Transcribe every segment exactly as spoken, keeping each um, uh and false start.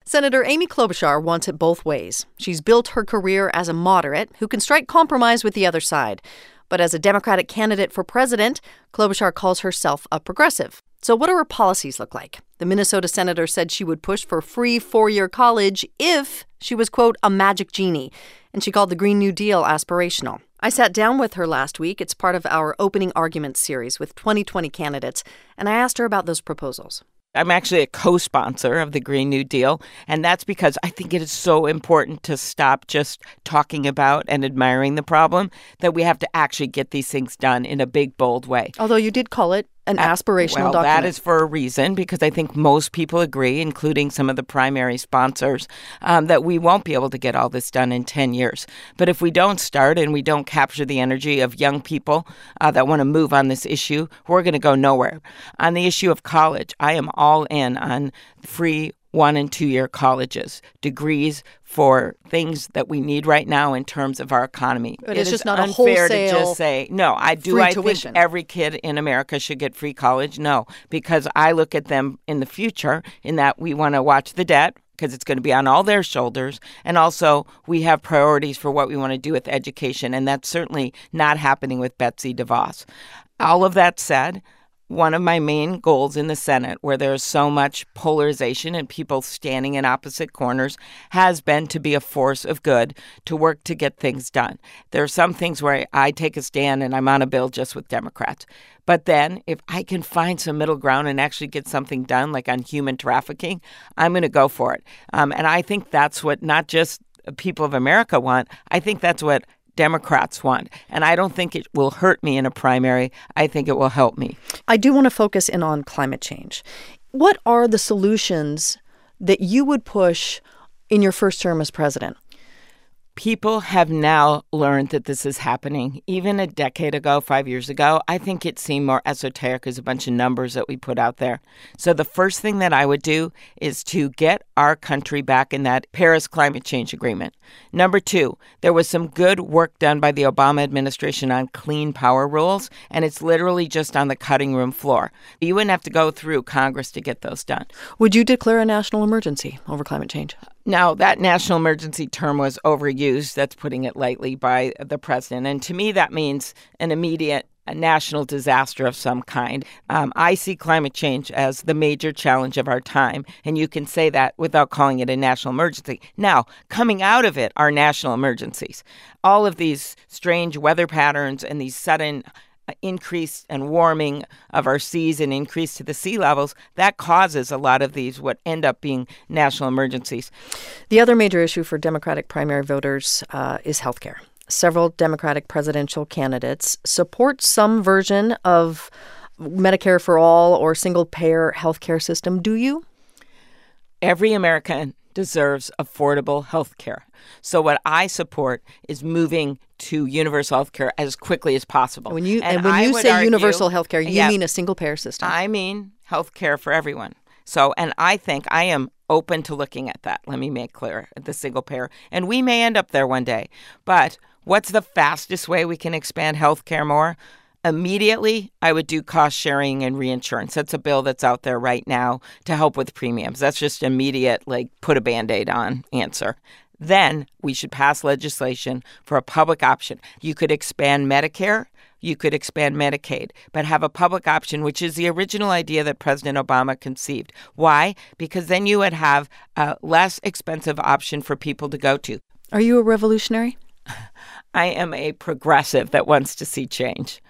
Senator Amy Klobuchar wants it both ways. She's built her career as a moderate who can strike compromise with the other side. But as a Democratic candidate for president, Klobuchar calls herself a progressive. So what do her policies look like? The Minnesota senator said she would push for free four-year college if she was, quote, a magic genie. And she called the Green New Deal aspirational. I sat down with her last week. It's part of our opening arguments series with twenty twenty candidates. And I asked her about those proposals. I'm actually a co-sponsor of the Green New Deal, and that's because I think it is so important to stop just talking about and admiring the problem, that we have to actually get these things done in a big, bold way. Although you did call it an aspirational well, document. That is for a reason, because I think most people agree, including some of the primary sponsors, um, that we won't be able to get all this done in ten years. But if we don't start and we don't capture the energy of young people uh, that want to move on this issue, we're going to go nowhere. On the issue of college, I am all in on free one- and two-year colleges, degrees for things that we need right now in terms of our economy. But it it's is just not a unfair to wholesale just say, no, I do. free I tuition. think every kid in America should get free college. No, because I look at them in the future in that we want to watch the debt, because it's going to be on all their shoulders. And also, we have priorities for what we want to do with education, and that's certainly not happening with Betsy DeVos. All of that said, one of my main goals in the Senate, where there's so much polarization and people standing in opposite corners, has been to be a force of good, to work to get things done. There are some things where I take a stand and I'm on a bill just with Democrats. But then if I can find some middle ground and actually get something done, like on human trafficking, I'm going to go for it. Um, and I think that's what not just people of America want. I think that's what Democrats want. And I don't think it will hurt me in a primary. I think it will help me. I do want to focus in on climate change. What are the solutions that you would push in your first term as president? People have now learned that this is happening. Even a decade ago, five years ago, I think it seemed more esoteric as a bunch of numbers that we put out there. So the first thing that I would do is to get our country back in that Paris Climate Change Agreement. Number two, there was some good work done by the Obama administration on clean power rules, and it's literally just on the cutting room floor. You wouldn't have to go through Congress to get those done. Would you declare a national emergency over climate change? Now, that national emergency term was overused, that's putting it lightly, by the president. And to me, that means an immediate a national disaster of some kind. Um, I see climate change as the major challenge of our time, and you can say that without calling it a national emergency. Now, coming out of it are national emergencies. All of these strange weather patterns and these sudden increase and warming of our seas and increase to the sea levels, that causes a lot of these what end up being national emergencies. The other major issue for Democratic primary voters uh, is health care. Several Democratic presidential candidates support some version of Medicare for all or single-payer health care system. Do you? Every American deserves affordable health care. So what I support is moving to universal health care as quickly as possible. When you, and, and when I you would say argue, universal health care, you yeah, mean a single-payer system? I mean health care for everyone. So, and I think I am open to looking at that. Let me make clear, the single payer. And we may end up there one day. But what's the fastest way we can expand health care more? Immediately, I would do cost sharing and reinsurance. That's a bill that's out there right now to help with premiums. That's just immediate, like, put a Band-Aid on answer. Then we should pass legislation for a public option. You could expand Medicare. You could expand Medicaid, but have a public option, which is the original idea that President Obama conceived. Why? Because then you would have a less expensive option for people to go to. Are you a revolutionary? I am a progressive that wants to see change.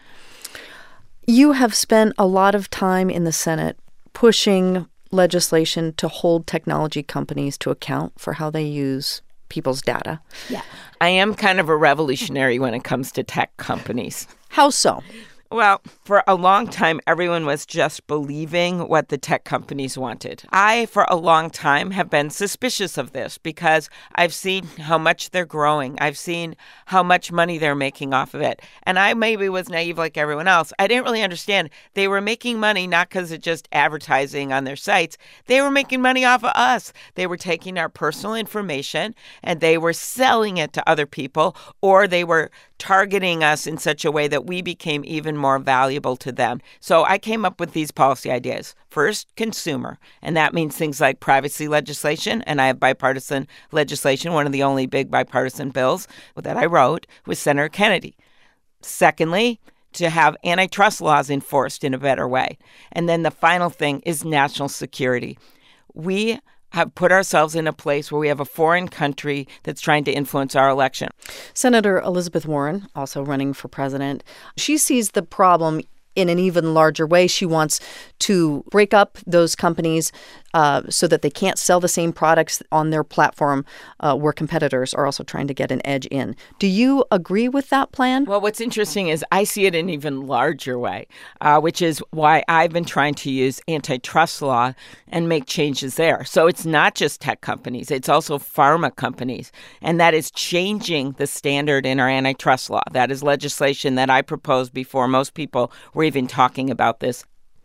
You have spent a lot of time in the Senate pushing legislation to hold technology companies to account for how they use people's data. Yeah. I am kind of a revolutionary when it comes to tech companies. How so? Well, for a long time, everyone was just believing what the tech companies wanted. I, for a long time, have been suspicious of this because I've seen how much they're growing. I've seen how much money they're making off of it. And I maybe was naive like everyone else. I didn't really understand. They were making money not because of just advertising on their sites. They were making money off of us. They were taking our personal information and they were selling it to other people, or they were targeting us in such a way that we became even more valuable to them. So I came up with these policy ideas. First, consumer. And that means things like privacy legislation. And I have bipartisan legislation. One of the only big bipartisan bills that I wrote was Senator Kennedy. Secondly, to have antitrust laws enforced in a better way. And then the final thing is national security. We have put ourselves in a place where we have a foreign country that's trying to influence our election. Senator Elizabeth Warren, also running for president, she sees the problem in an even larger way. She wants to break up those companies uh, so that they can't sell the same products on their platform uh, where competitors are also trying to get an edge in. Do you agree with that plan? Well, what's interesting is I see it in an even larger way, uh, which is why I've been trying to use antitrust law and make changes there. So it's not just tech companies, it's also pharma companies. And that is changing the standard in our antitrust law. That is legislation that I proposed before most people were even talking about this.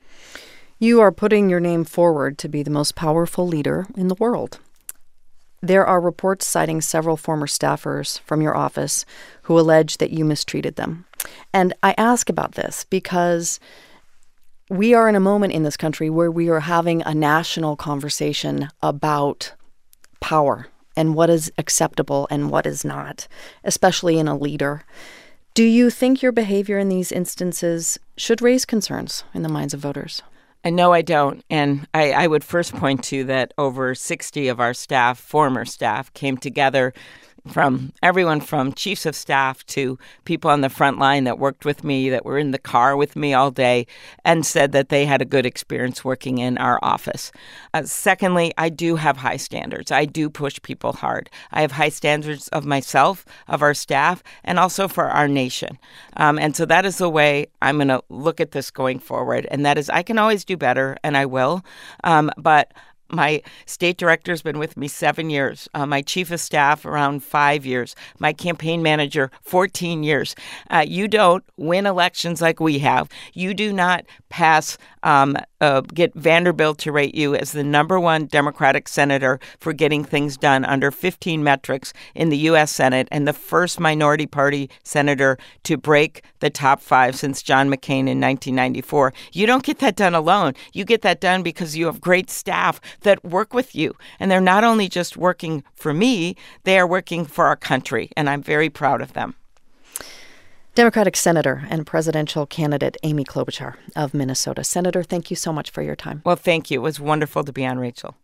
You are putting your name forward to be the most powerful leader in the world. There are reports citing several former staffers from your office who allege that you mistreated them. And I ask about this because we are in a moment in this country where we are having a national conversation about power and what is acceptable and what is not, especially in a leader. Do you think your behavior in these instances should raise concerns in the minds of voters? And no, I don't. And I, I would first point to that over sixty of our staff, former staff, came together from everyone from chiefs of staff to people on the front line that worked with me, that were in the car with me all day, and said that they had a good experience working in our office. Uh, secondly, I do have high standards. I do push people hard. I have high standards of myself, of our staff, and also for our nation. Um, and so that is the way I'm going to look at this going forward. And that is, I can always do better, and I will. Um, but my state director's been with me seven years. Uh, my chief of staff around five years. My campaign manager, fourteen years. Uh, you don't win elections like we have. You do not pass, um, uh, get Vanderbilt to rate you as the number one Democratic senator for getting things done under fifteen metrics in the U S Senate and the first minority party senator to break the top five since John McCain in nineteen ninety-four. You don't get that done alone. You get that done because you have great staff that work with you. And they're not only just working for me, they are working for our country. And I'm very proud of them. Democratic Senator and presidential candidate Amy Klobuchar of Minnesota. Senator, thank you so much for your time. Well, thank you. It was wonderful to be on, Rachel.